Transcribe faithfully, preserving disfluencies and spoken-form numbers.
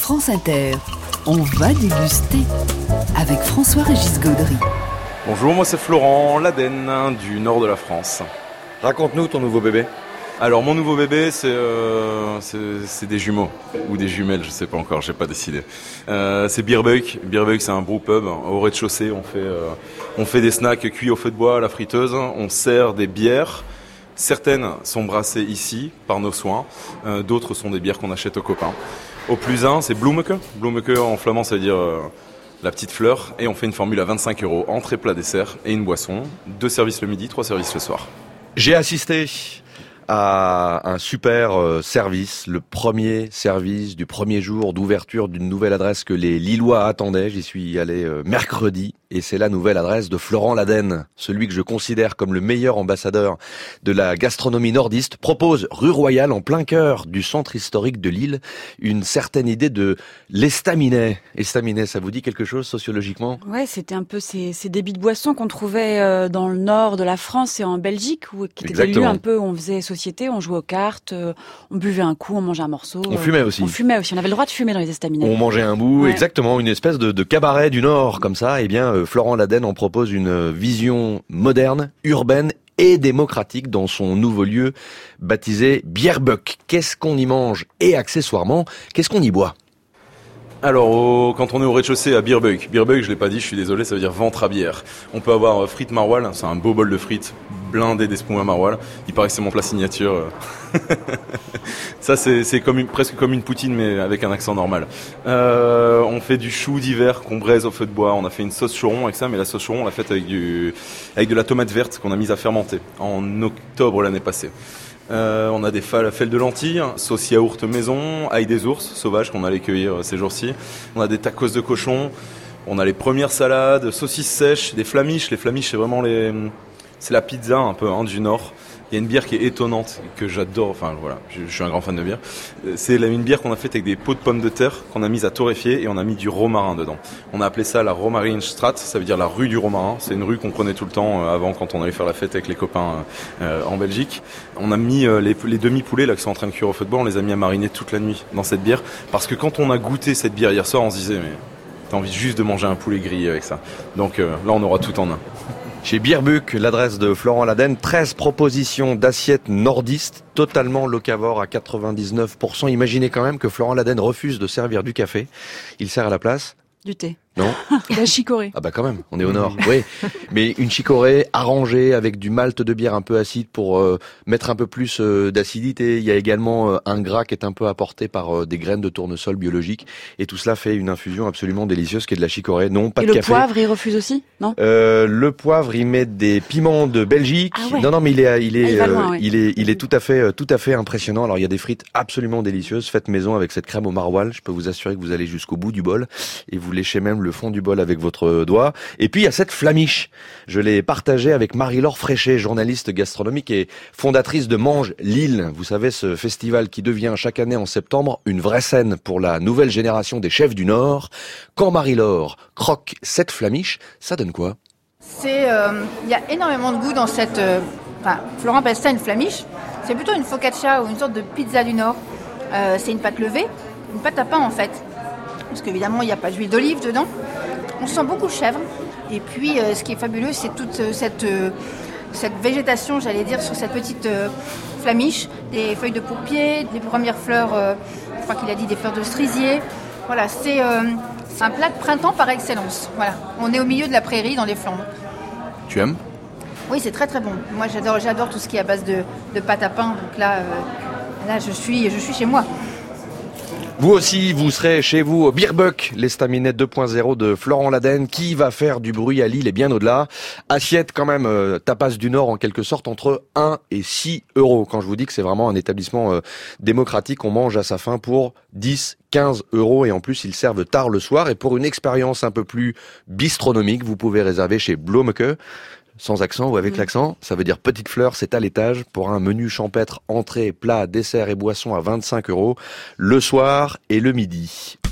France Inter, on va déguster avec François-Régis Gaudry. Bonjour, moi c'est Florent Laden du nord de la France. Raconte-nous ton nouveau bébé. Alors mon nouveau bébé c'est, euh, c'est, c'est des jumeaux ou des jumelles, je sais pas encore, j'ai pas décidé. Euh, c'est Beerbuck. Beerbuck c'est un brew pub au rez-de-chaussée. On fait, euh, on fait des snacks cuits au feu de bois à la friteuse. On sert des bières. Certaines sont brassées ici par nos soins. Euh, d'autres sont des bières qu'on achète aux copains. Au plus un c'est Bloemeke. Bloemeke en flamand ça veut dire euh, la petite fleur. Et on fait une formule à vingt-cinq euros, entrée, plat, dessert et une boisson. Deux services le midi, trois services le soir. J'ai assisté à un super euh, service, le premier service du premier jour d'ouverture d'une nouvelle adresse que les Lillois attendaient. J'y suis allé euh, mercredi et c'est la nouvelle adresse de Florent Laden, celui que je considère comme le meilleur ambassadeur de la gastronomie nordiste, propose rue Royale en plein cœur du centre historique de Lille une certaine idée de l'estaminet. Estaminet, ça vous dit quelque chose sociologiquement ? Ouais, c'était un peu ces, ces débits de boissons qu'on trouvait euh, dans le nord de la France et en Belgique, où, qui étaient des lieux un peu où on faisait société, on jouait aux cartes, euh, on buvait un coup, on mangeait un morceau. On euh, fumait aussi. On fumait aussi, on avait le droit de fumer dans les estaminets. On mangeait un bout, ouais. Exactement, une espèce de, de cabaret du Nord, comme ça. Eh bien, euh, Florent Laden en propose une vision moderne, urbaine et démocratique dans son nouveau lieu baptisé Beerbuck. Qu'est-ce qu'on y mange ? Et accessoirement, qu'est-ce qu'on y boit ? Alors, au, quand on est au rez-de-chaussée à Beerbuck, Beerbuck, je l'ai pas dit, je suis désolé, ça veut dire ventre à bière. On peut avoir euh, frites maroilles, c'est un beau bol de frites blindé d'espuma maroilles. Il paraît que c'est mon plat signature. Ça, c'est, c'est comme une, presque comme une poutine, mais avec un accent normal. Euh, on fait du chou d'hiver qu'on braise au feu de bois. On a fait une sauce choron avec ça, mais la sauce choron, on l'a faite avec du, avec de la tomate verte qu'on a mise à fermenter en octobre l'année passée. Euh, on a des fèves de lentilles, sauce yaourt maison, ail des ours sauvages qu'on allait cueillir ces jours-ci. On a des tacos de cochon, on a les premières salades, saucisses sèches, des flamiches. Les flamiches, c'est vraiment les, c'est la pizza un peu hein, du Nord. Il y a une bière qui est étonnante, que j'adore, enfin voilà, je, je suis un grand fan de bière. C'est une bière qu'on a faite avec des pots de pommes de terre, qu'on a mise à torréfier et on a mis du romarin dedans. On a appelé ça la Romarinstraat, ça veut dire la rue du romarin. C'est une rue qu'on prenait tout le temps avant quand on allait faire la fête avec les copains euh, en Belgique. On a mis euh, les, les demi-poulets là qui sont en train de cuire au feu de bois, on les a mis à mariner toute la nuit dans cette bière. Parce que quand on a goûté cette bière hier soir, on se disait mais t'as envie juste de manger un poulet grillé avec ça. Donc euh, là on aura tout en un. Chez Beerbuck, l'adresse de Florent Laden, treize propositions d'assiettes nordistes, totalement locavores à quatre-vingt-dix-neuf pour cent. Imaginez quand même que Florent Laden refuse de servir du café. Il sert à la place du thé. Non. La chicorée. Ah bah quand même, on est au nord. Oui, mais une chicorée arrangée avec du malt de bière un peu acide pour euh, mettre un peu plus euh, d'acidité. Il y a également euh, un gras qui est un peu apporté par euh, des graines de tournesol biologiques. Et tout cela fait une infusion absolument délicieuse qui est de la chicorée. Non, pas Et de le café. poivre, il refuse aussi, non euh, Le poivre, il met des piments de Belgique. Ah ouais. Non, non, mais il est, il est, ah, il, euh, loin, oui. il est, il est tout à fait, tout à fait impressionnant. Alors il y a des frites absolument délicieuses faites maison avec cette crème au maroilles. Je peux vous assurer que vous allez jusqu'au bout du bol et vous léchez même le fond du bol avec votre doigt. Et puis il y a cette flamiche. Je l'ai partagée avec Marie-Laure Fréchet, journaliste gastronomique et fondatrice de Mange Lille. Vous savez, ce festival qui devient chaque année en septembre une vraie scène pour la nouvelle génération des chefs du Nord. Quand Marie-Laure croque cette flamiche, ça donne quoi ? C'est, euh, il y a énormément de goût dans cette. Euh, enfin, Florent appelle ça une flamiche. C'est plutôt une focaccia ou une sorte de pizza du Nord. Euh, c'est une pâte levée, une pâte à pain en fait. Parce qu'évidemment, il n'y a pas d'huile d'olive dedans. On sent beaucoup le chèvre. Et puis, euh, ce qui est fabuleux, c'est toute euh, cette, euh, cette végétation, j'allais dire, sur cette petite euh, flamiche. Des feuilles de pourpier, des premières fleurs, euh, je crois qu'il a dit des fleurs de cerisier. Voilà, c'est, euh, c'est un plat de printemps par excellence. Voilà, on est au milieu de la prairie, dans les Flandres. Tu aimes ? Oui, c'est très très bon. Moi, j'adore, j'adore tout ce qui est à base de, de pâte à pain. Donc là, euh, là je, suis, je suis chez moi. Vous aussi, vous serez chez vous au Beerbuck, l'estaminet deux point zéro de Florent Laden, qui va faire du bruit à Lille et bien au-delà. Assiette quand même, euh, tapas du Nord en quelque sorte, entre un et six euros. Quand je vous dis que c'est vraiment un établissement euh, démocratique, on mange à sa faim pour dix, quinze euros et en plus ils servent tard le soir. Et pour une expérience un peu plus bistronomique, vous pouvez réserver chez Bloemeke. Sans accent ou avec mmh. l'accent, ça veut dire petite fleur, c'est à l'étage pour un menu champêtre, entrée, plat, dessert et boisson à vingt-cinq euros le soir et le midi.